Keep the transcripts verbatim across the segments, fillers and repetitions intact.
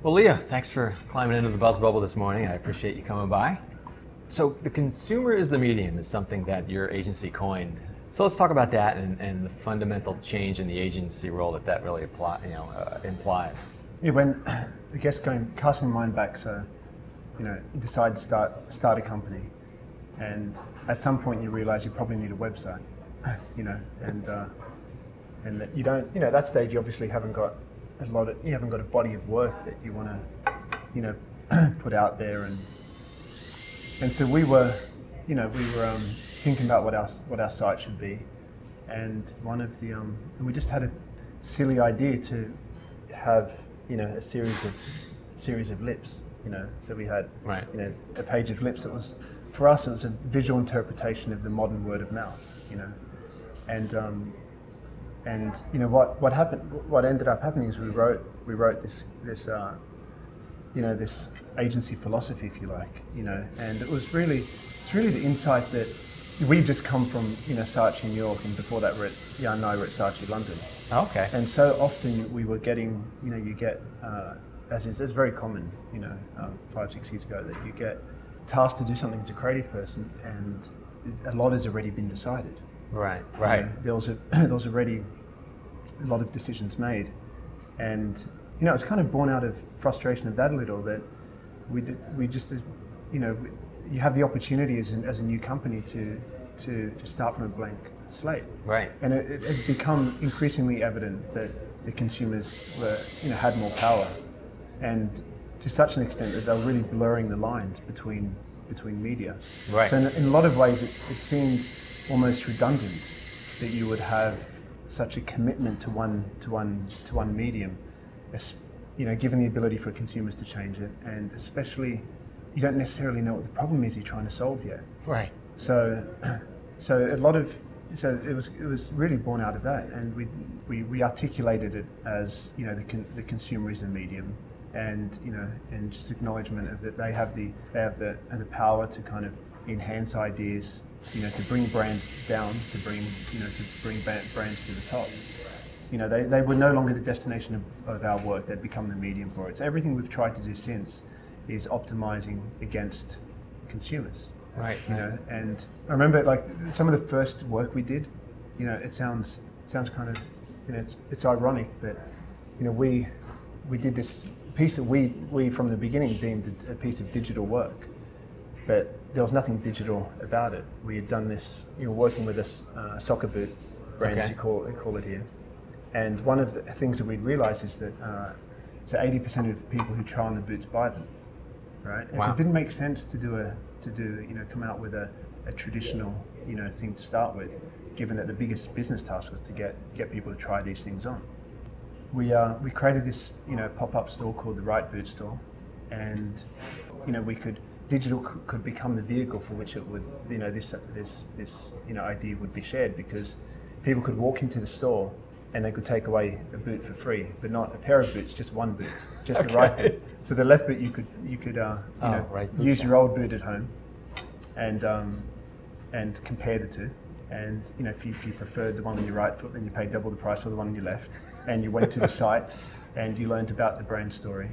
Well, Leah, thanks for climbing into the Buzz Bubble this morning. I appreciate you coming by. So the consumer is the medium is something that your agency coined. So let's talk about that and, and the fundamental change in the agency role that that really apply, you know, uh, implies. Yeah, when I guess going casting mind back, so you know, you decide to start start a company, and at some point you realise you probably need a website, you know, and uh, and that you don't, you know, at that stage you obviously haven't got a lot of, you haven't got a body of work that you want to, you know, put out there, and and so we were, you know, we were um, thinking about what our what our site should be, and one of the um, and we just had a silly idea to have, you know, a series of series of lips, you know, so we had, right. you know, a page of lips that was, for us, it was a visual interpretation of the modern word of mouth, you know, and um, and you know what what happened, what ended up happening is we wrote we wrote this this uh, you know, this agency philosophy, if you like, you know, and it was really it's really the insight that we just come from, you know, Saatchi New York, and before that we're at, Jan and I were at Saatchi London. Okay. And so often we were getting, you know, you get, uh, as is, it's very common, you know, uh, five, six years ago, that you get tasked to do something as a creative person, and a lot has already been decided. Right, right. You know, there was a, there was already a lot of decisions made, and you know, it's kind of born out of frustration of that a little, that we did, we just, you know, you have the opportunity as, an, as a new company to, to to start from a blank slate. Right. And it, it had become increasingly evident that the consumers were, you know, had more power, and to such an extent that they were really blurring the lines between between media. Right. So in, in a lot of ways, it, it seemed almost redundant that you would have such a commitment to one to one to one medium, as, you know, given the ability for consumers to change it, and especially you don't necessarily know what the problem is you're trying to solve yet. Right. So, so a lot of, so it was it was really born out of that, and we we, we articulated it as, you know, the con, the consumer is the medium, and you know, and just acknowledgement of that they have the they have the the power to kind of enhance ideas, you know, to bring brands down, to bring you know to bring brands to the top. You know, they, they were no longer the destination of, of our work; they'd become the medium for it. So everything we've tried to do since is optimizing against consumers. Right. You know, and I remember like some of the first work we did, you know, it sounds sounds kind of, you know, it's it's ironic, but you know, we we did this piece that we we from the beginning deemed a piece of digital work, but there was nothing digital about it. We had done this, you know, working with this uh, soccer boot brand, Okay. as you call they call it here, and one of the things that we'd realised is that uh, so eighty percent of people who try on the boots buy them. Right, and Wow. so it didn't make sense to do a to do you know come out with a, a traditional you know thing to start with, given that the biggest business task was to get get people to try these things on. We uh, we created this you know pop-up store called the Right Boot Store, and you know we could digital c- could become the vehicle for which it would you know this this this you know idea would be shared, because people could walk into the store and they could take away a boot for free, but not a pair of boots, just one boot, just Okay. the right boot. So the left boot you could you could uh, you Oh, know right boot use shop. your old boot at home, and um, and compare the two. And you know if you, if you preferred the one on your right foot, then you paid double the price for the one on your left. And you went to the site and you learned about the brand story.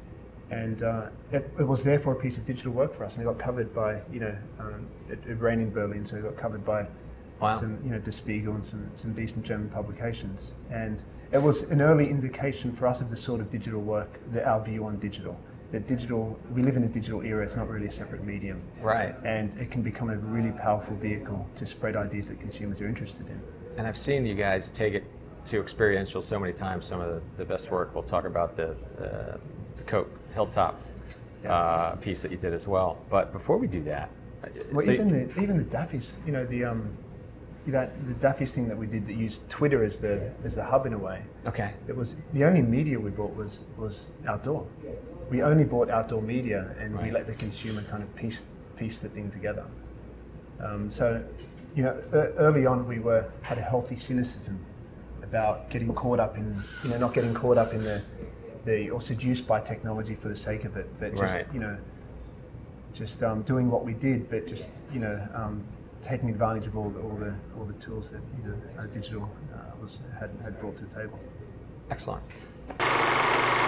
And uh, it, it was therefore a piece of digital work for us, and it got covered by you know um, it, it ran in Berlin, so it got covered by. Wow. Some, you know, Der Spiegel and some, some decent German publications. And it was an early indication for us of the sort of digital work, that our view on digital. That digital, we live in a digital era, it's not really a separate medium. Right. And it can become a really powerful vehicle to spread ideas that consumers are interested in. And I've seen you guys take it to experiential so many times. Some of the, the best work. We'll talk about the, uh, the Coke Hilltop Yeah. uh, piece that you did as well. But before we do that, Well, so even the even the Daffys, you know, the um, that the Daffys thing that we did that used Twitter as the as the hub in a way. okay, It was the only media we bought was was outdoor. We only bought outdoor media, and we Right. let the consumer kind of piece piece the thing together. Um, so, you know, e- early on we were had a healthy cynicism about getting caught up in, you know, not getting caught up in the the or seduced by technology for the sake of it, but just Right. you know, just um, doing what we did, but just you know, um, taking advantage of all the all the all the tools that you know uh, digital uh, was had had brought to the table. excellent.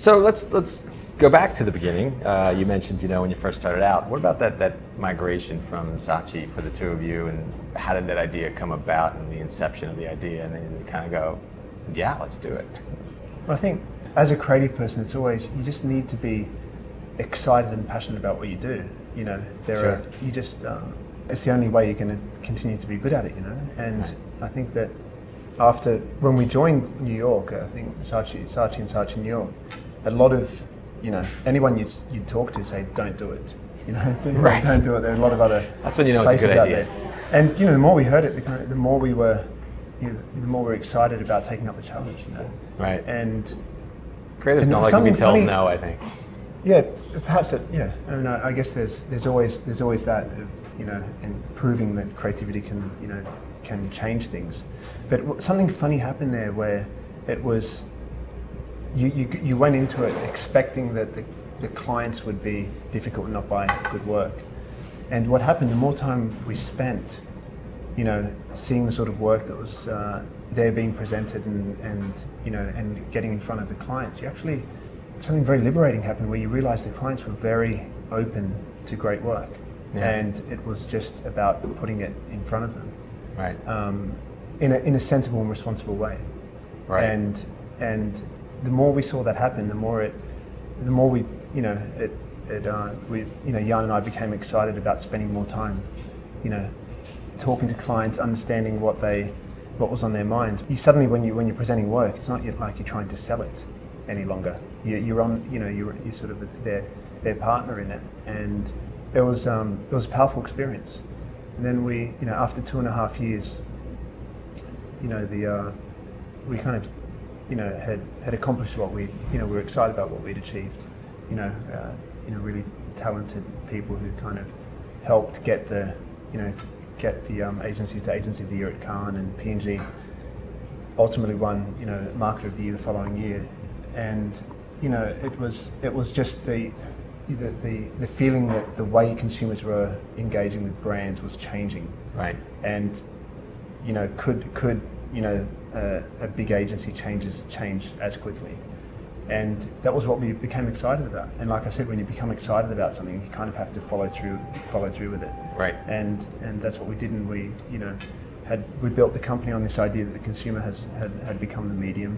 So let's let's go back to the beginning. Uh, you mentioned, you know, when you first started out. What about that that migration from Saatchi for the two of you, and how did that idea come about, and the inception of the idea, and then you kind of go, yeah, let's do it. Well, I think as a creative person, it's always, you just need to be excited and passionate about what you do. You know, there Sure. are you just um, it's the only way you're going to continue to be good at it. You know, and Right. I think that after when we joined New York, I think Saatchi, Saatchi and Saatchi New York, a lot of, you know, anyone you you talk to say don't do it. You know, don't, Right. don't do it. There are a lot of other That's when you know it's a places good out idea. there. And you know, the more we heard it, the, kind of, the more we were, you know, the more we were excited about taking up the challenge. You know, Right. and Creatives and don't like to be something told funny- no, I think. yeah, perhaps it, yeah. I mean, I, I guess there's there's always there's always that of, you know, and proving that creativity can, you know, can change things. But w- something funny happened there where it was you you, you went into it expecting that the, the clients would be difficult and not buy good work. And what happened, the more time we spent, you know, seeing the sort of work that was uh, there being presented and, and, you know, and getting in front of the clients, you actually, something very liberating happened where you realized the clients were very open to great work. Yeah. And it was just about putting it in front of them Right. um, in, a, in a sensible and responsible way. Right. And, and the more we saw that happen, the more it, the more we, you know, it, it uh, we, you know, Jan and I became excited about spending more time, you know, talking to clients, understanding what they, what was on their minds. You suddenly, when you when you're presenting work, it's not like you're trying to sell it any longer. You, you're on, you know, you're you're sort of their their partner in it, and it was um, it was a powerful experience. And then we, you know, after two and a half years, you know, the uh, we kind of, you know, had had accomplished what we, you know, we were excited about what we'd achieved. You know, uh, you know, really talented people who kind of helped get the, you know, get the um, agency to Agency of the Year at Cannes, and P and G ultimately won, you know, Marketer of the Year the following year. And you know, it was it was just the the the, the feeling that the way consumers were engaging with brands was changing. Right. And you know, could could you know uh, a big agency changes change as quickly? And that was what we became excited about. And like I said, when you become excited about something, you kind of have to follow through, follow through with it. Right. And and that's what we did. And we, you know, had we built the company on this idea that the consumer has had, had become the medium.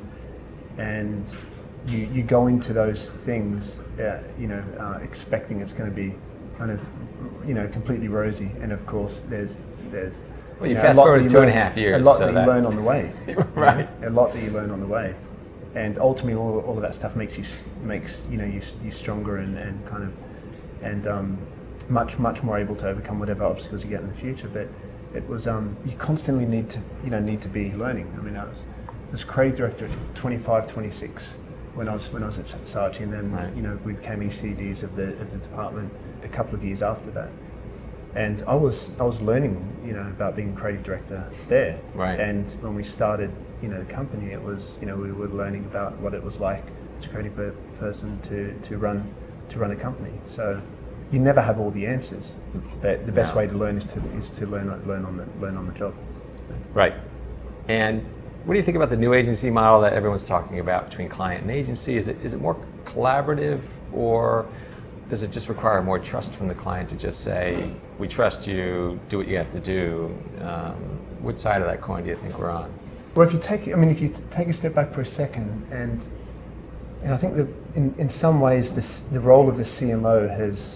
And you you go into those things, uh, you know, uh, expecting it's going to be kind of, you know, completely rosy. And of course, there's there's Well, you know, fast a lot forward that you two and a learn- half years, A lot so that that- you learn on the way. Right. A lot that you learn on the way. And ultimately, all, all of that stuff makes you s- makes you know you s- you stronger and, and kind of and um, much much more able to overcome whatever obstacles you get in the future. But it was um, you constantly need to you know need to be learning. I mean, I was was creative director at twenty-five, twenty-six when I was when I was at Saatchi, and then Right. you know we became E C Ds of the of the department a couple of years after that. And I was I was learning, you know, about being creative director there. Right. And when we started, you know, the company, it was, you know, we were learning about what it was like as a creative per- person to, to run to run a company. So you never have all the answers, but the best No. way to learn is to is to learn learn on the learn on the job. Right. And what do you think about the new agency model that everyone's talking about between client and agency? Is it is it more collaborative, or does it just require more trust from the client to just say, we trust you, do what you have to do? Um, which side of that coin do you think we're on? Well, if you take, I mean, if you t- take a step back for a second, and and I think that in, in some ways, this the role of the C M O has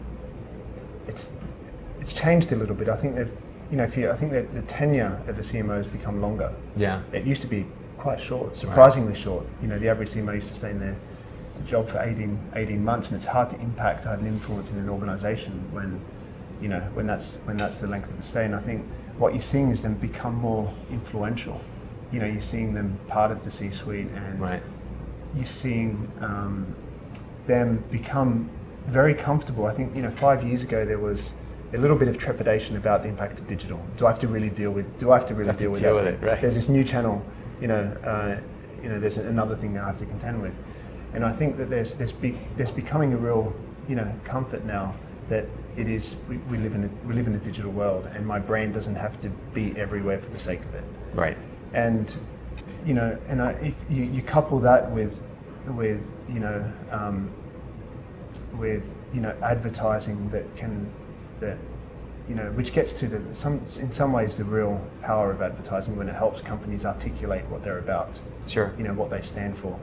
it's it's changed a little bit. I think that, you know, if you, I think that the tenure of the C M O has become longer. Yeah. It used to be quite short, surprisingly short. You know, the average C M O used to stay in their job for eighteen, eighteen months, and it's hard to impact, have an influence in an organisation when, you know, when that's when that's the length of the stay. And I think what you're seeing is them become more influential. You know, you're seeing them part of the C-suite, and Right. you're seeing um, them become very comfortable. I think, you know, five years ago there was a little bit of trepidation about the impact of digital. Do I have to really deal with? Do I have to really Have to deal with deal that? with it, right. There's this new channel. You know, uh, you know, there's another thing that I have to contend with, and I think that there's there's be, there's becoming a real, you know, comfort now that it is we, we live in a we live in a digital world, and my brand doesn't have to be everywhere for the sake of it. Right. And you know, and I, if you, you couple that with with you know um, with you know advertising that can that you know which gets to the some in some ways the real power of advertising when it helps companies articulate what they're about. Sure. You know what they stand for.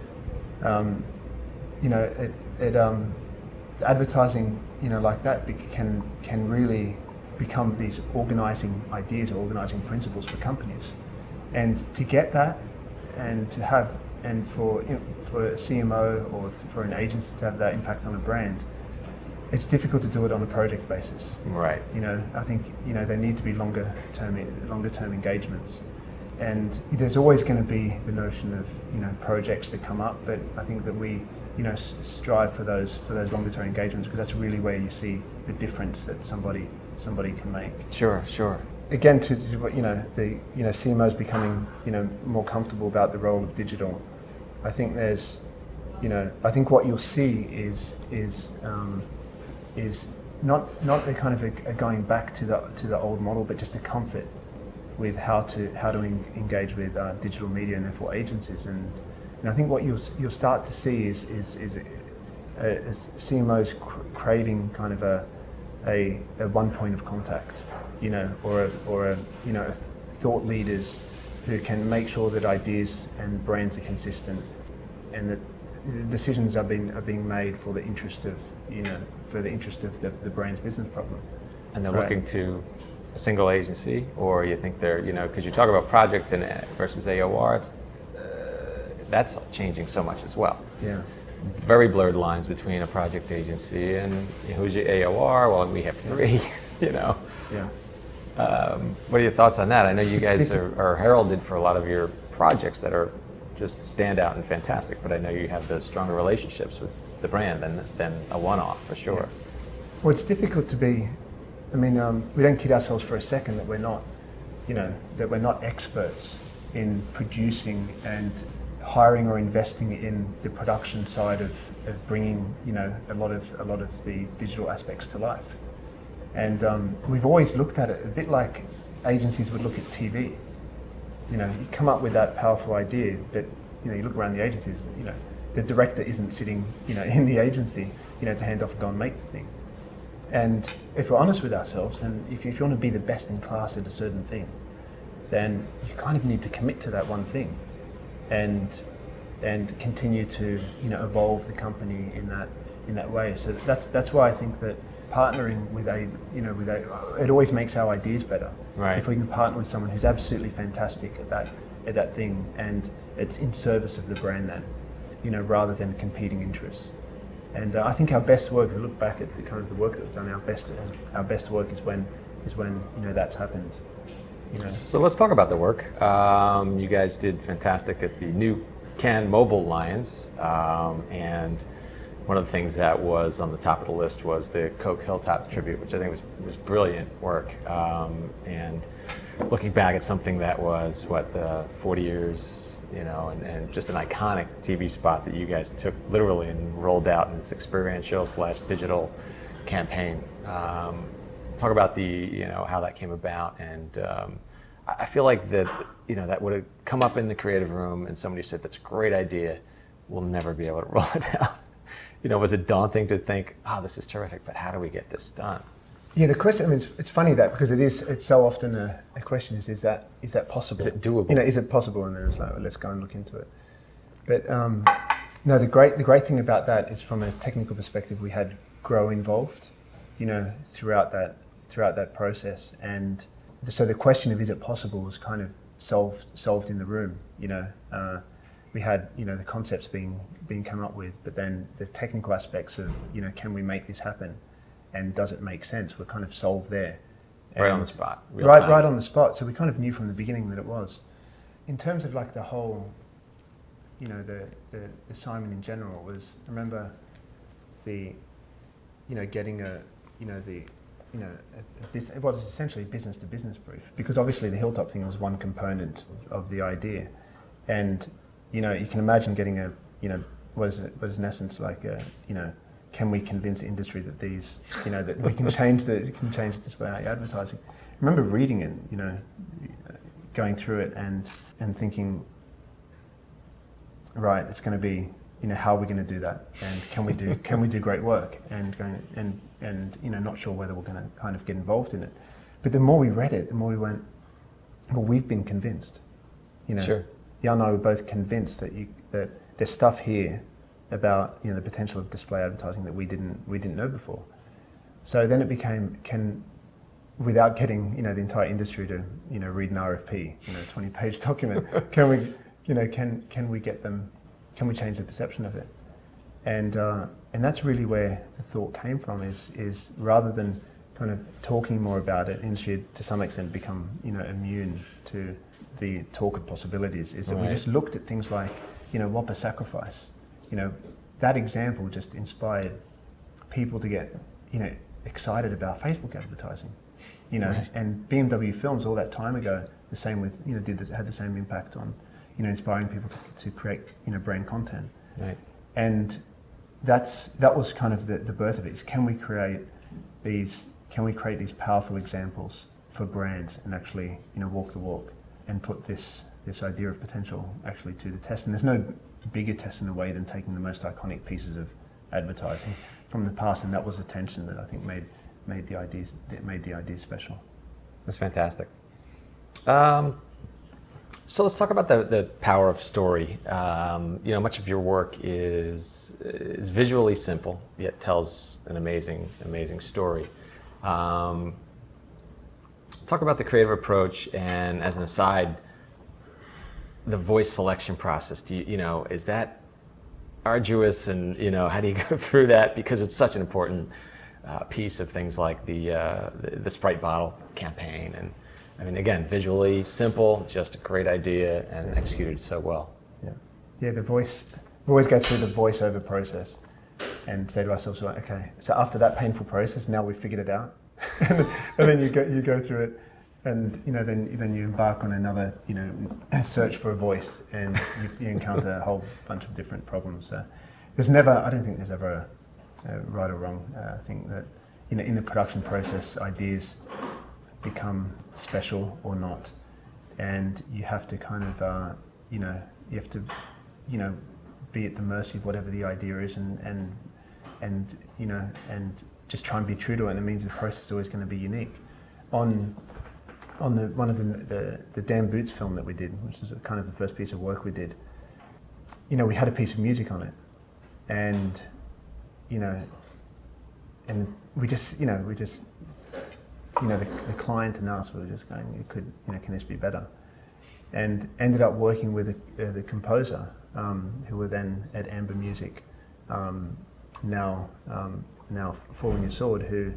Um, you know it, it um, advertising you know like that can can really become these organizing ideas or organizing principles for companies, and to get that and to have and for you know, for a C M O or to, for an agency to have that impact on a brand, it's difficult to do it on a project basis. Right. You know, I think you know there need to be longer term longer term engagements, and there's always going to be the notion of you know projects that come up, but I think that we you know s- strive for those for those longer term engagements because that's really where you see the difference that somebody somebody can make. Sure, sure. Again, to, to you know the you know C M Os becoming you know more comfortable about the role of digital. I think there's, you know, I think what you'll see is is um, is not not a kind of a, a going back to the to the old model, but just a comfort with how to how to en- engage with uh, digital media and therefore agencies. And, and I think what you'll you'll start to see is is is, a, a C M Os cr- craving kind of a, a a one point of contact, you know, or a, or a you know a th- thought leaders who can make sure that ideas and brands are consistent, and that decisions are being are being made for the interest of you know for the interest of the, the brand's business problem. And they're Right. looking to a single agency, or you think they're you know because you talk about project and versus A O R, it's, uh, that's changing so much as well. Yeah. Very blurred lines between a project agency and you know, who's your A O R? Well, we have three. You know. Yeah. Um, what are your thoughts on that? I know you It's guys are, different. are heralded for a lot of your projects that are just stand out and fantastic, but I know you have those stronger relationships with the brand than, than a one-off for sure. Well, it's difficult to be. I mean, um, we don't kid ourselves for a second that we're not, you know, that we're not experts in producing and hiring or investing in the production side of, of bringing, you know, a lot of a lot of the digital aspects to life. And um, we've always looked at it a bit like agencies would look at T V. You know, you come up with that powerful idea, but you know, you look around the agencies. You know, the director isn't sitting, you know, in the agency, you know, to hand off and go and make the thing. And if we're honest with ourselves, then if you, if you want to be the best in class at a certain thing, then you kind of need to commit to that one thing, and and continue to you know evolve the company in that in that way. So that's that's why I think that partnering with a you know with a it always makes our ideas better. Right. If we can partner with someone who's absolutely fantastic at that at that thing, and it's in service of the brand, then you know rather than competing interests. And uh, I think our best work, if we look back at the kind of the work that we've done, our best our best work is when is when you know that's happened. You know. So let's talk about the work. Um, you guys did fantastic at the new Cannes Mobile Lions, um, and one of the things that was on the top of the list was the Coke Hilltop tribute, which I think was, was brilliant work. Um, and looking back at something that was, what, the forty years, you know, and, and just an iconic T V spot that you guys took literally and rolled out in this experiential slash digital campaign. Um, talk about the, you know, how that came about. And um, I feel like that, you know, that would have come up in the creative room and somebody said, that's a great idea, we'll never be able to roll it out. You know, was it daunting to think, oh, this is terrific, but how do we get this done? Yeah, the question. I mean, it's, it's funny that because it is. It's so often a, a question is: Is that is that possible? Is it doable? You know, is it possible? And then it's like, well, let's go and look into it. But um, no, the great the great thing about that is, from a technical perspective, we had Grow involved, you know, throughout that throughout that process, and so the question of is it possible was kind of solved solved in the room. You know, uh, we had you know the concepts being being come up with, but then the technical aspects of you know can we make this happen, and does it make sense? Were kind of solved there. Right And on the spot. Real Right, time. right on the spot. So we kind of knew from the beginning that it was. In terms of like the whole, you know, the the, the Simon in general was. Remember, the, you know, getting a, you know, the, you know, a, a bus- it was essentially a business to business brief, because obviously the Hilltop thing was one component of, of the idea, and you know you can imagine getting a, you know, was was in essence like a, you know. Can we convince the industry that these, you know, that we can change the can change this way advertising? I remember reading it, you know, going through it and and thinking, right, it's going to be you know, how are we going to do that, and can we do can we do great work, and going and and you know, not sure whether we're going to kind of get involved in it. But the more we read it, the more we went, well, we've been convinced. You know, sure. Jan and I were both convinced that you that there's stuff here about, you know, the potential of display advertising that we didn't we didn't know before. So then it became, can, without getting, you know, the entire industry to, you know, read an R F P, you know, twenty page document, can we, you know, can can we get them, can we change the perception of it? And uh, and that's really where the thought came from, is is rather than kind of talking more about it, industry had to some extent become, you know, immune to the talk of possibilities, is that right. we just looked at things like, you know, Whopper Sacrifice. You know, that example just inspired people to get, you know, excited about Facebook advertising. You know, right. and B M W Films all that time ago, the same with, you know, did this, had the same impact on, you know, inspiring people to, to create, you know, brand content. Right. And that's that was kind of the, the birth of it. Is can we create these can we create these powerful examples for brands and actually, you know, walk the walk and put this this idea of potential actually to the test. And there's no bigger test in a way than taking the most iconic pieces of advertising from the past, and that was the tension that I think made made the ideas that made the idea special. That's fantastic. Um, so let's talk about the, the power of story. Um, you know, much of your work is is visually simple, yet tells an amazing, amazing story. Um, talk about the creative approach, and as an aside, the voice selection process. Do you, you know, is that arduous, and you know, how do you go through that? Because it's such an important uh, piece of things like the, uh, the the Sprite bottle campaign, and I mean, again, visually simple, just a great idea, and executed so well. Yeah, yeah. The voice. We always go through the voiceover process, and say to ourselves, well, okay, so after that painful process, now we've figured it out, and then you go you go through it. And you know, then then you embark on another, you know, search for a voice, and you, you encounter a whole bunch of different problems. So there's never, I don't think there's ever a, a right or wrong. Uh, I think that, you know, in the production process, ideas become special or not, and you have to kind of, uh, you know, you have to, you know, be at the mercy of whatever the idea is, and and and you know, and just try and be true to it. And it means the process is always going to be unique. On On the one of the, the the Dan Boots film that we did, which is kind of the first piece of work we did, you know, we had a piece of music on it, and you know, and we just, you know, we just, you know, the, the client and us were just going, it could, you know, can this be better? And ended up working with the, uh, the composer, um, who were then at Amber Music, um, now um, now Falling Your Sword, who.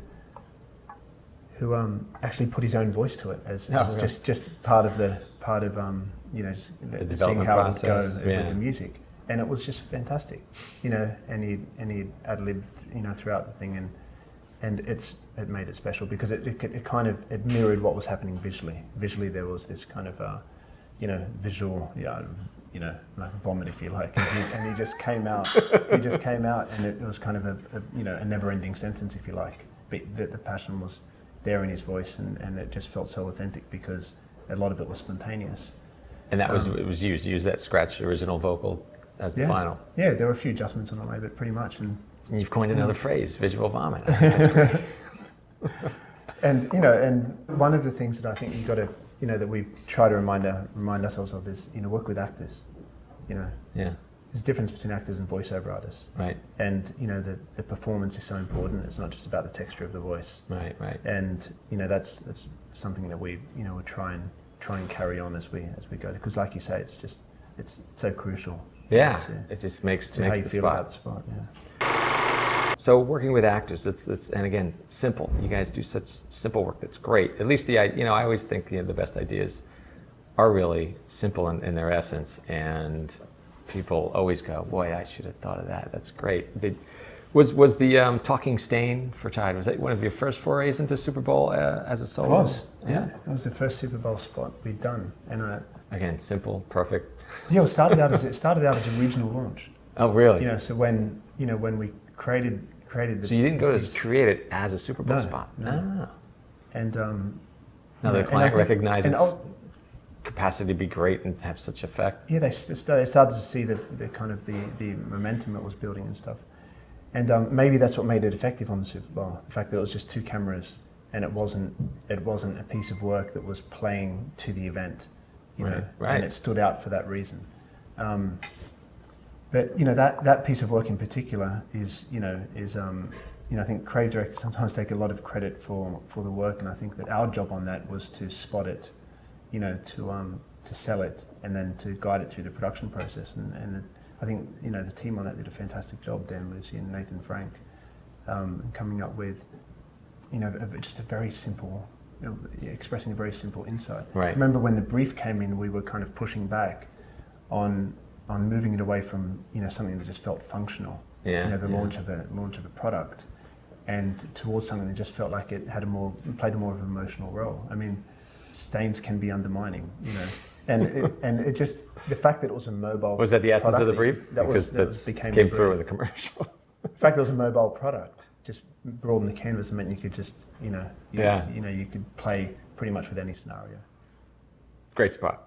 who um, actually put his own voice to it as, oh, as right. just, just part of the part of um, you know, just the seeing how process, it would go yeah. with the music, and it was just fantastic, you know. And he and he ad-libbed, you know, throughout the thing, and and it's it made it special because it, it it kind of it mirrored what was happening visually. Visually, there was this kind of uh, you know, visual, yeah, you know, like vomit if you like, and he, and he just came out. He just came out, and it was kind of a, a you know, a never-ending sentence if you like. But the, the passion was there in his voice, and, and it just felt so authentic because a lot of it was spontaneous. And that was um, it was used used that scratch original vocal as the yeah, final. Yeah, there were a few adjustments on the way, but pretty much. And, and you've coined another phrase, visual vomit. I think that's great. And you know, and one of the things that I think you got to, you know, that we try to remind uh, remind ourselves of is, you know, work with actors. You know, yeah. There's a difference between actors and voiceover artists. Right. And you know, the, the performance is so important. It's not just about the texture of the voice. Right, right. And you know, that's that's something that we, you know, we try and try and carry on as we as we go, because like you say, it's just it's so crucial. Yeah. To, it just makes to makes how you the feel spot. about the spot. Yeah. So working with actors, that's that's and again simple. You guys do such simple work that's great. At least the you know I always think, you know, the best ideas are really simple in, in their essence, and people always go, boy, I should have thought of that. That's great. Did, was was the um, Talking Stain for Tide, was that one of your first forays into Super Bowl uh, as a solo? It was. Yeah. It was the first Super Bowl spot we'd done, and uh, again, simple, perfect. yeah, it started out as it started out as a regional launch. Oh, really? You know, so when you know when we created created the. So you didn't the go piece, to create it as a Super Bowl No, spot. no. Ah. And um, Now you the know, client and I think- recognizes and I'll- capacity to be great and have such effect? Yeah, they, st- they started to see the, the kind of the, the momentum it was building and stuff. And um, maybe that's what made it effective on the Super Bowl. The fact that it was just two cameras and it wasn't it wasn't a piece of work that was playing to the event, you right, know, right. and it stood out for that reason. Um, but you know that, that piece of work in particular is you know is um, you know I think creative directors sometimes take a lot of credit for, for the work, and I think that our job on that was to spot it, you know, to um, to sell it, and then to guide it through the production process. And, and I think you know the team on that did a fantastic job. Dan Lucy and Nathan Frank, um, coming up with you know a, just a very simple, you know, expressing a very simple insight. Right. I remember when the brief came in, we were kind of pushing back on on moving it away from you know something that just felt functional. Yeah. You know, the yeah. launch of a launch of a product, and towards something that just felt like it had a more played a more of an emotional role. I mean, stains can be undermining, you know. And it, and it just the fact that it was a mobile was that the essence product, of the brief? That because was, that became came the through with the commercial. The fact that it was a mobile product just broadened the canvas and meant you could just you know you, yeah. you know you could play pretty much with any scenario. Great spot.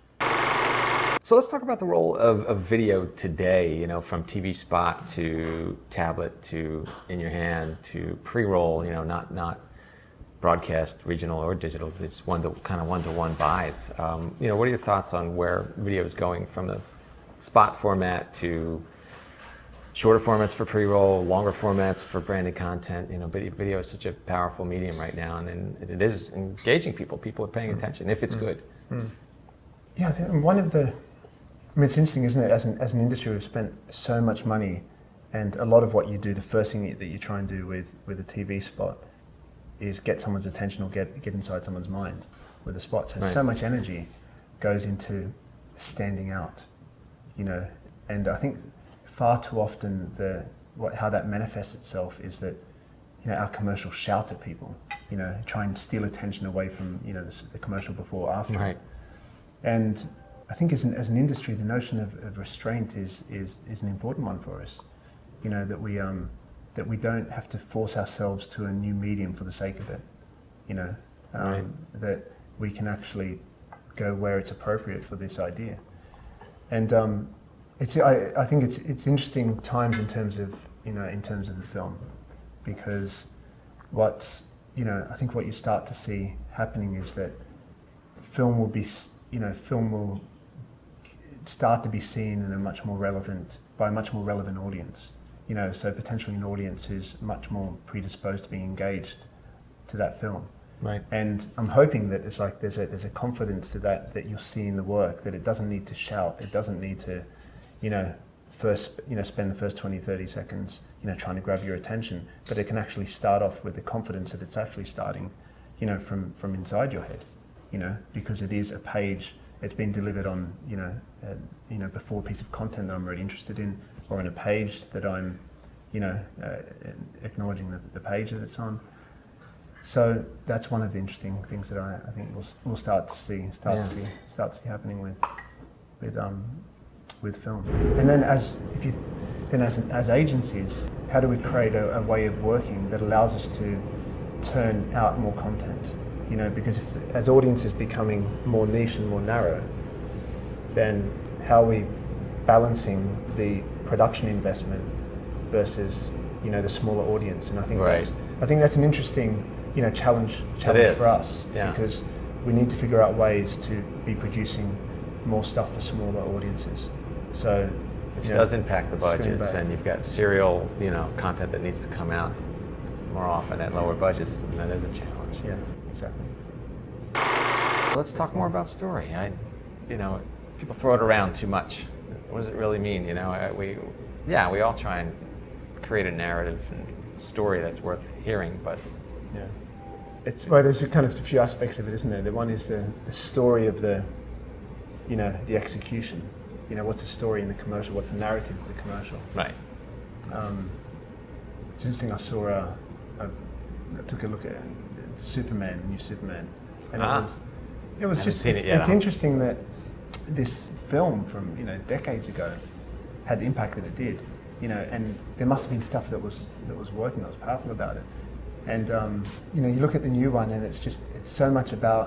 So let's talk about the role of, of video today. You know, from T V spot to tablet to in your hand to pre-roll. You know, not not. broadcast, regional or digital, it's one to kind of one-to-one buys. Um, you know, what are your thoughts on where video is going from the spot format to shorter formats for pre-roll, longer formats for branded content? You know, video, video is such a powerful medium right now, and, and it is engaging people. People are paying attention if it's mm. good. Mm. Yeah, I think one of the, I mean, it's interesting, isn't it? As an as an industry, we've spent so much money, and a lot of what you do, the first thing that you try and do with with a T V spot is get someone's attention or get get inside someone's mind with a spot. So right. so much energy goes into standing out, you know. And I think far too often the what how that manifests itself is that you know our commercials shout at people, you know, try and steal attention away from you know the, the commercial before or after. Right. And I think as an as an industry, the notion of, of restraint is is is an important one for us. You know that we um. that we don't have to force ourselves to a new medium for the sake of it, you know, um, right. that we can actually go where it's appropriate for this idea. And um, it's, I, I think it's it's interesting times in terms of, you know, in terms of the film, because what's, you know, I think what you start to see happening is that film will be, you know, film will start to be seen in a much more relevant, by a much more relevant audience. You know, so potentially an audience who's much more predisposed to being engaged to that film. Right. And I'm hoping that it's like there's a there's a confidence to that that you'll see in the work, that it doesn't need to shout, it doesn't need to, you know, first you know spend the first twenty, thirty seconds, you know, trying to grab your attention, but it can actually start off with the confidence that it's actually starting, you know, from from inside your head, you know, because it is a page. It's been delivered on, you know, uh, you know, before a piece of content that I'm really interested in, or on a page that I'm, you know, uh, acknowledging the, the page that it's on. So that's one of the interesting things that I, I think we'll we'll start to see, start yeah. to see, start to see happening with, with um, with film. And then as if you, then as as agencies, how do we create a, a way of working that allows us to turn out more content? You know, because if, as audiences becoming more niche and more narrow, then how are we balancing the production investment versus, you know, the smaller audience? And I think right. that's I think that's an interesting, you know, challenge challenge for us, yeah. because we need to figure out ways to be producing more stuff for smaller audiences. So, which you know, does impact the budgets, and you've got serial, you know, content that needs to come out more often at lower budgets, and that is a challenge. Yeah, exactly. Let's talk more about story. I, you know, people throw it around too much. What does it really mean? You know, I, we, yeah, we all try and create a narrative and story that's worth hearing, but yeah, it's well, there's a kind of a few aspects of it, isn't there? The one is the the story of the, you know, the execution. You know, what's the story in the commercial? What's the narrative of the commercial? Right. Um, it's interesting. I saw a, a I took a look at Superman, new Superman, and ah. it was it was just seen it's, it yet, it's huh? interesting that this film from you know decades ago had the impact that it did. You know, and there must have been stuff that was that was working, that was powerful about it. And um, you know, you look at the new one, and it's just it's so much about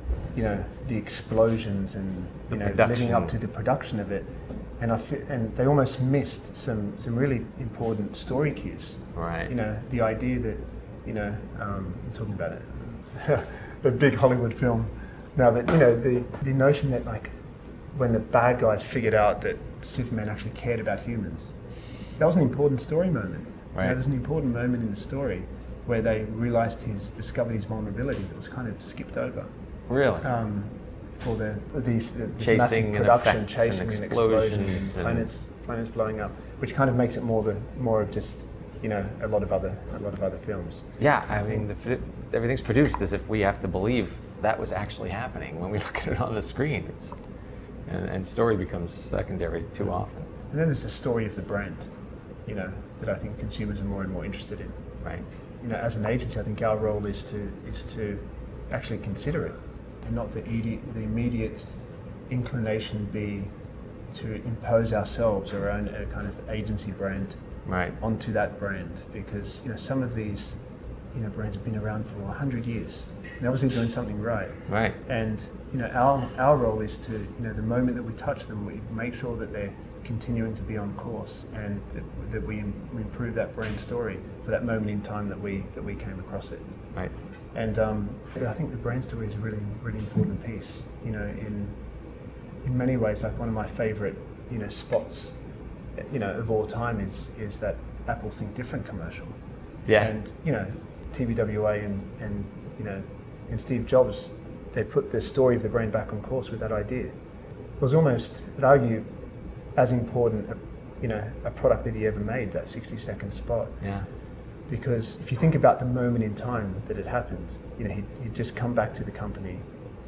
you know, the explosions and The you know production. living up to the production of it, and I fe- and they almost missed some some really important story cues. Right. You know, the idea that you know um, I'm talking about it, a big Hollywood film. No, but you know the the notion that like when the bad guys figured out that Superman actually cared about humans, that was an important story moment. Right. You know, there's an important moment in the story where they realised his discovered his vulnerability that was kind of skipped over. Really? Um, for the these the, this Chasing massive and production, effects chasing and and explosions explosions, and- planets planets blowing up, which kind of makes it more the more of just you know a lot of other a lot of other films. Yeah, I mean, the, fi- everything's produced as if we have to believe that was actually happening when we look at it on the screen. It's and, and story becomes secondary too often. And then there's the story of the brand, you know, that I think consumers are more and more interested in. Right. You know, as an agency, I think our role is to is to actually consider it, and not the idi- the immediate inclination be to impose ourselves our own uh, kind of agency brand Right. onto that brand, because you know some of these you know brands have been around for a hundred years and obviously doing something right. Right. And you know our our role is to you know the moment that we touch them, we make sure that they're continuing to be on course, and that, that we, we improve that brand story for that moment in time that we that we came across it. Right. And um, I think the brand story is a really really important piece. You know, in in many ways, like one of my favourite you know spots, you know, of all time is is that Apple Think Different commercial. Yeah. And you know, T B W A and and you know, and Steve Jobs, they put the story of the brand back on course with that idea. It was almost, I'd argue, as important, a, you know, a product that he ever made, that sixty second spot. Yeah. Because if you think about the moment in time that it happened, you know, he'd, he'd just come back to the company,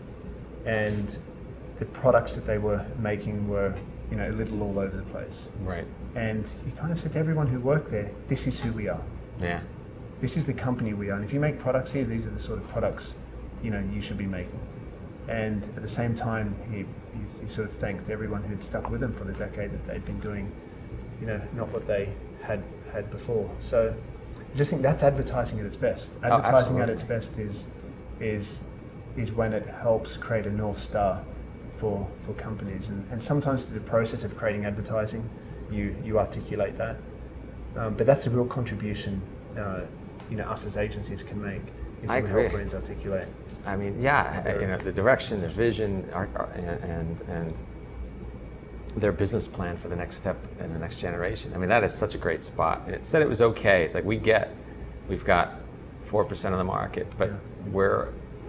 and the products that they were making were, you know, a little all over the place. Right. And he kind of said to everyone who worked there, this is who we are. Yeah. This is the company we are. And if you make products here, these are the sort of products, you know, you should be making. And at the same time, he, he, he sort of thanked everyone who'd stuck with him for the decade that they'd been doing, you know, not what they had had before. So I just think that's advertising at its best. Advertising Oh, at its best is is is when it helps create a North Star for for companies. And, and sometimes through the process of creating advertising, you, you articulate that. Um, but that's a real contribution, uh, you know, us as agencies can make. Is I we agree. help brands articulate. I mean, yeah, you know, the direction, the vision, our, our, and and their business plan for the next step and the next generation. I mean, that is such a great spot. And it said it was okay. It's like we get, we've got four percent of the market, but Yeah. we're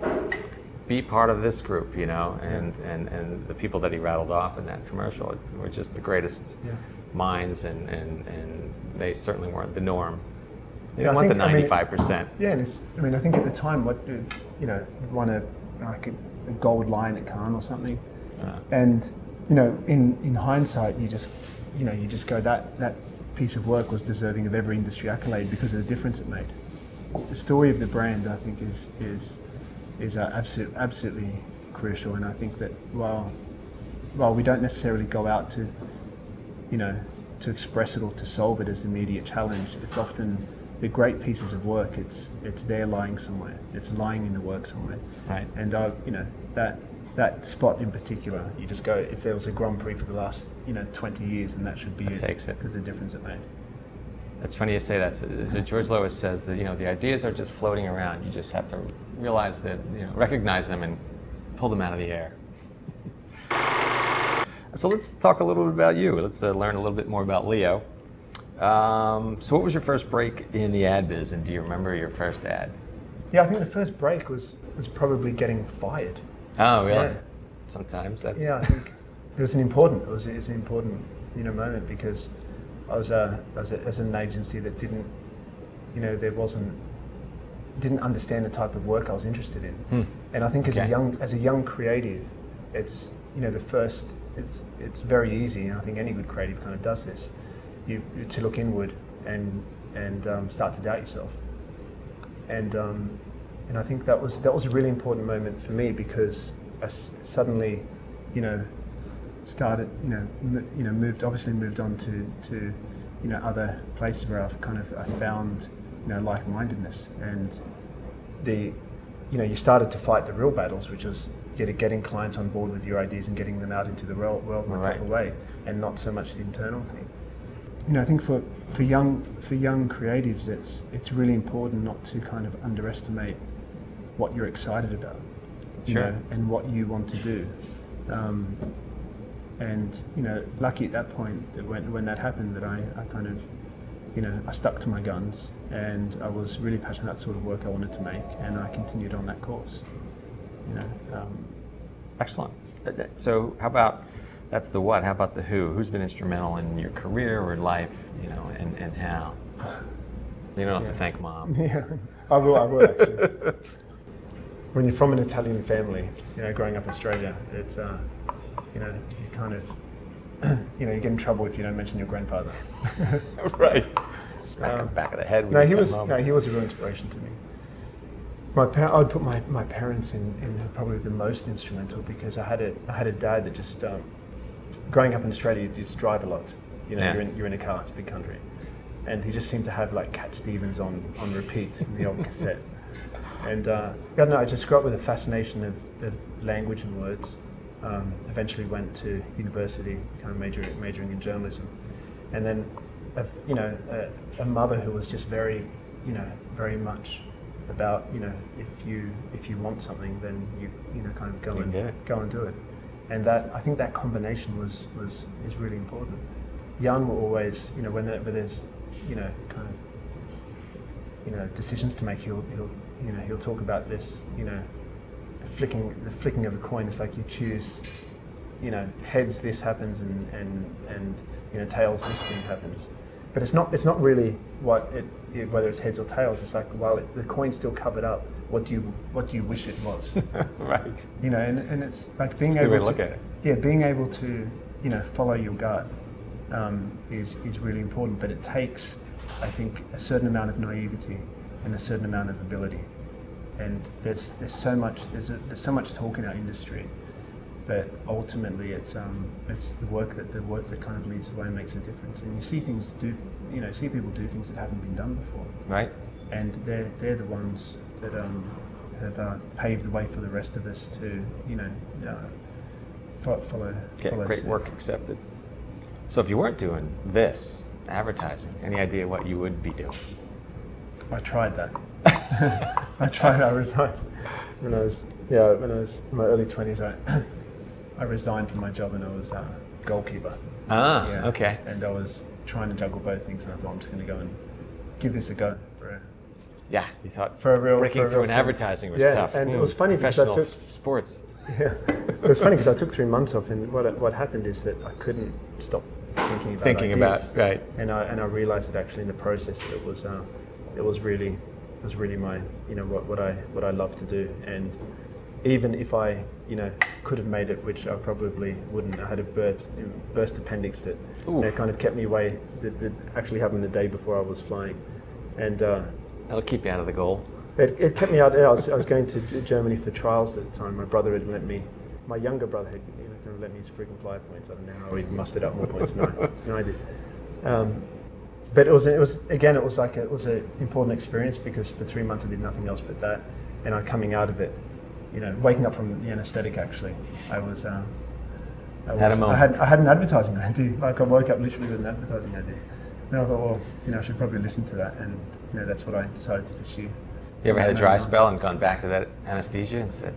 be part of this group, you know. And and and the people that he rattled off in that commercial were just the greatest Yeah. minds, and and and they certainly weren't the norm. You Yeah, don't I want the think- I mean, ninety-five percent. Yeah, and it's, I mean, I think at the time, what, you know, won a, like a, a gold lion at Cannes or something. Uh, And, you know, in, in hindsight, you just, you know, you just go, that, that piece of work was deserving of every industry accolade because of the difference it made. The story of the brand, I think, is, is, is uh, absolute, absolutely crucial. And I think that while, while we don't necessarily go out to, you know, to express it or to solve it as the immediate challenge, it's often the great pieces of work, it's it's there lying somewhere. It's lying in the work somewhere. Right. And uh, you know, that that spot in particular, you just go, if there was a Grand Prix for the last, you know, twenty years, then that should be That it. takes it. Because the difference it made. It's funny you say that. So, so George Lois says that, you know, the ideas are just floating around. You just have to realize that, you know, recognize them and pull them out of the air. So let's talk a little bit about you. Let's uh, learn a little bit more about Leo. Um, so what was your first break in the ad biz, and do you remember your first ad? Yeah, I think the first break was was probably getting fired. Oh, really? Yeah. Sometimes that's... Yeah, I think it was an important. It was, it was an important, you know, moment because I was a, as, a, as an agency that didn't, you know, there wasn't, didn't understand the type of work I was interested in. Hmm. And I think as Okay. a young as a young creative, it's, you know, the first, it's it's very easy, and I think any good creative kind of does this. You, you to look inward and and um, start to doubt yourself. And um, and I think that was that was a really important moment for me because I s- suddenly, you know, started, you know, m- you know, moved obviously moved on to to, you know, other places where I've kind of I found, you know, like-mindedness, and the, you know, you started to fight the real battles, which was, get, getting clients on board with your ideas and getting them out into the world, world in a Right. proper way, and not so much the internal thing. You know, I think for, for young for young creatives, it's it's really important not to kind of underestimate what you're excited about, you Sure. know, and what you want to do. Um, and you know, lucky at that point that when when that happened, that I, I kind of, you know, I stuck to my guns, and I was really passionate about the sort of work I wanted to make, and I continued on that course. You know. Um, Excellent. Uh, that- So how about, that's the what, how about the who? Who's been instrumental in your career or life, you know, and, and how? You don't have Yeah. to thank mom. Yeah, I will. I will actually. When you're from an Italian family, you know, growing up in Australia, it's uh, you know, you kind of, you know, you get in trouble if you don't mention your grandfather. Right. Smack him Um, back of the head. when No, you he come was. home. No, he was a real inspiration to me. My par- I would put my, my parents in, in probably the most instrumental, because I had a I had a dad that just um, growing up in Australia, you just drive a lot. You know, Yeah. you're in you're in a car. It's a big country, and he just seemed to have like Cat Stevens on on repeat in the old cassette. And uh, I don't know. I just grew up with a fascination of, of language and words. Um, eventually went to university, kind of major, majoring in journalism, and then, a, you know, a, a mother who was just very, you know, very much about, you know, if you if you want something, then you you know kind of go You and get it. go and do it. And that, I think that combination was was is really important. Jan will always, you know, when, there, when there's, you know, kind of, you know, decisions to make, he'll he'll you know he'll talk about this, you know, flicking the flicking of a coin. It's like you choose, you know, heads this happens, and and and you know, tails this thing happens. But it's not it's not really what it, it whether it's heads or tails. It's like, well, it's, the coin's still covered up. What do you what do you wish it was? Right. You know, and, and it's like being That's a good able way to to look at it. yeah, being able to, you know, follow your gut um, is is really important. But it takes, I think, a certain amount of naivety and a certain amount of ability. And there's there's so much there's a, there's so much talk in our industry, but ultimately it's um it's the work that the work that kind of leads the way and makes a difference. And you see things do you know see people do things that haven't been done before, Right. and they're they're the ones that um have uh, paved the way for the rest of us to you know uh, fo- follow Get follow great suit. work accepted. So if you weren't doing this, advertising, any idea what you would be doing? I tried that. I tried. I resigned when I was yeah when I was in my early twenties. I I resigned from my job, and I was a goalkeeper. Ah, Yeah. okay. And I was trying to juggle both things, and I thought I'm just going to go and give this a go for a, Yeah, you thought for a real breaking for a through real in start. advertising was Yeah, tough. and it Hmm, was funny because I professional took- f- sports. Yeah, it was funny because I took three months off, and what what happened is that I couldn't stop thinking about Thinking ideas. about right. and I and I realized that actually in the process that it was uh, it was really it was really my you know what, what I what I love to do. And even if I you know could have made it, which I probably wouldn't, I had a burst burst appendix that you know, Oof. kind of kept me away. That, that actually happened the day before I was flying, and uh, That'll keep you out of the goal. it, it kept me out. I was, I was going to Germany for trials at the time. My brother had lent me, my younger brother had you know, kind of lent me his frequent flyer points. I don't know how he mustered up more points than I, than I did. Um, but it was, it was again, it was like a, it was an important experience because for three months I did nothing else but that, and I coming out of it, you know, waking up from the anaesthetic. Actually, I was. Uh, I, was Had a moment. I had I had an advertising idea. Like I woke up literally with an advertising idea. And I thought, well, you know, I should probably listen to that, and you know, that's what I decided to pursue. You ever had a No, dry no. spell and gone back to that anesthesia and said,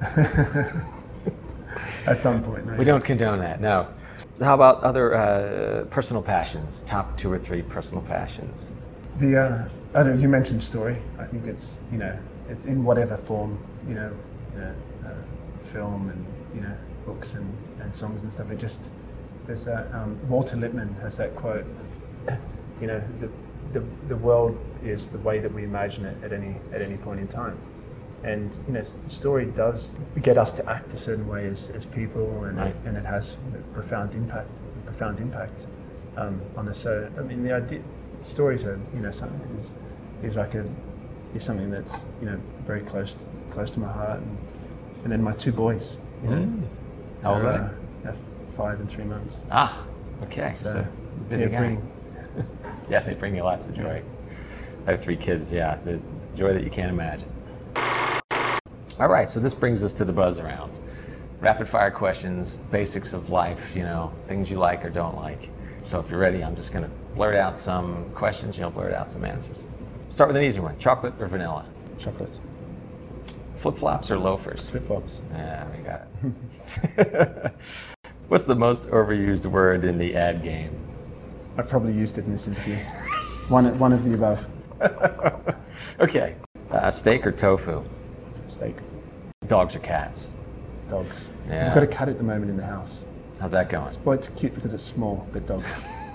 At some point, no. we don't condone that, no. So how about other uh, personal passions, top two or three personal passions? The uh, I don't know. You mentioned story. I think it's you know it's in whatever form you know, you know uh, film and you know books and, and songs and stuff. It just there's that um, Walter Lippmann has that quote. You know the, the the world is the way that we imagine it at any at any point in time. And you know, s- story does get us to act a certain way as, as people, and Right. it, and it has a profound impact, a profound impact um, on us. So I mean, the idea, stories are you know something is is like a is something that's you know very close close to my heart. And, and then my two boys, you know, Mm. How old are uh, they? uh, five and three months. Ah, okay, so, So, busy yeah, guy. bring- Yeah, they bring you lots of joy. I have three kids, yeah, the joy that you can't imagine. All right, so this brings us to the buzz round. rapid fire questions, basics of life, you know, things you like or don't like. So if you're ready, I'm just going to blurt out some questions, you'll blurt out some answers. Start with an easy one. Chocolate or vanilla? Chocolate. Flip-flops or loafers? Flip-flops. Yeah, we got it. What's the most overused word in the ad game? I've probably used it in this interview. One, one of the above. Okay. Uh, steak or tofu? Steak. Dogs or cats? Dogs. Yeah. We've got a cat at the moment in the house. How's that going? Well, it's cute because it's small, but dog.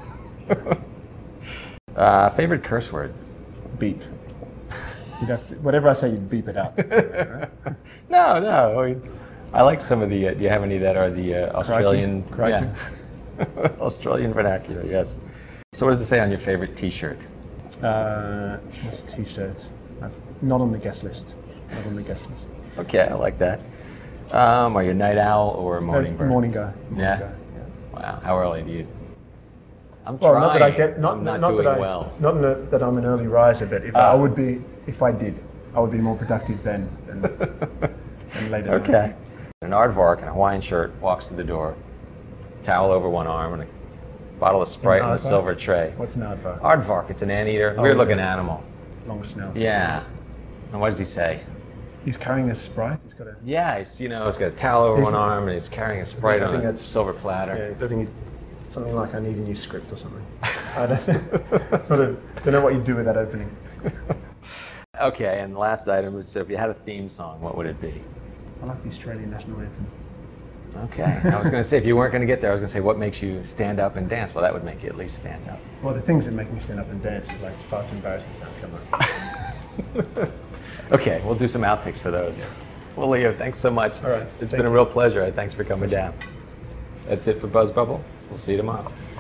uh, favorite curse word? Beep. You'd have to, whatever I say, you'd beep it out. Right? No, no. I, mean, I like some of the, uh, do you have any that are the uh, Australian? Crikey. Yeah. Australian vernacular, yes. So what does it say on your favorite t-shirt? Uh, what's a t-shirt? I've, not on the guest list. Not on the guest list. Okay, I like that. Um, are you a night owl or a morning uh, bird? Morning guy. Morning Yeah? guy, yeah. Wow, how early do you? I'm Well, trying. not that I get, not, I'm not, not doing that I, well. not in a, that I'm an early riser, but if Ah. I would be, if I did, I would be more productive then than, than later. on. Okay. An aardvark in a Hawaiian shirt walks through the door, towel over one arm, and a bottle of Sprite on a aardvark? silver tray. What's an aardvark? Aardvark, it's an anteater, Oh, weird-looking okay. animal. Long snout. Yeah. And what does he say? He's carrying a Sprite. He's got a. Yeah, he's, you know, he's got a towel over He's- one arm, and he's carrying a Sprite I on think a that's- silver Yeah, platter. I think he, something like I need a new script or something. I don't, sort of don't know what you do with that opening. Okay, and the last item is, so if you had a theme song, what would it be? I like the Australian national anthem. Okay. I was going to say, if you weren't going to get there, I was going to say, what makes you stand up and dance? Well, that would make you at least stand up. Well, the things that make me stand up and dance is like it's far too embarrassing to come on. Okay, we'll do some outtakes for those. Yeah. Well, Leo, thanks so much. All right, It's thank been a you. real pleasure. Thanks for coming down. That's it for Buzz Bubble. We'll see you tomorrow.